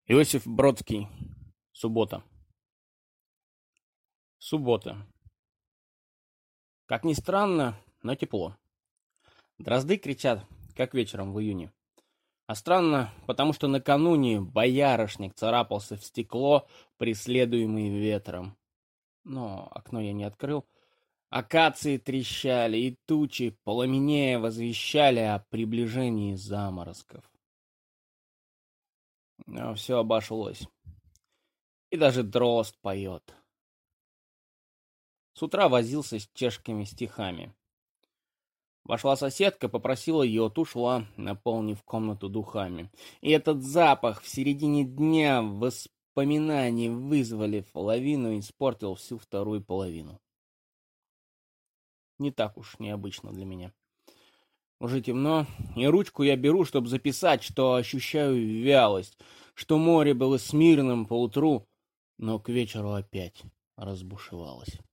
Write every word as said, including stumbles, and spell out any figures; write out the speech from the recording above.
Иосиф Бродский. Суббота. Суббота. Как ни странно, но тепло. Дрозды кричат, как вечером в июне. А странно, потому что накануне боярышник царапался в стекло, преследуемый ветром. Но окно я не открыл. Акации трещали, и тучи, пламенея, возвещали о приближении заморозков. Но все обошлось. И даже дрозд поет. С утра возился с чешскими стихами. Вошла соседка, попросила йод, ушла, наполнив комнату духами. И этот запах в середине дня воспоминаний, вызвали лавину, и испортил всю вторую половину. Не так уж необычно для меня. Уже темно, и ручку я беру, чтобы записать, что ощущаю вялость, что море было смирным поутру, но к вечеру опять разбушевалось.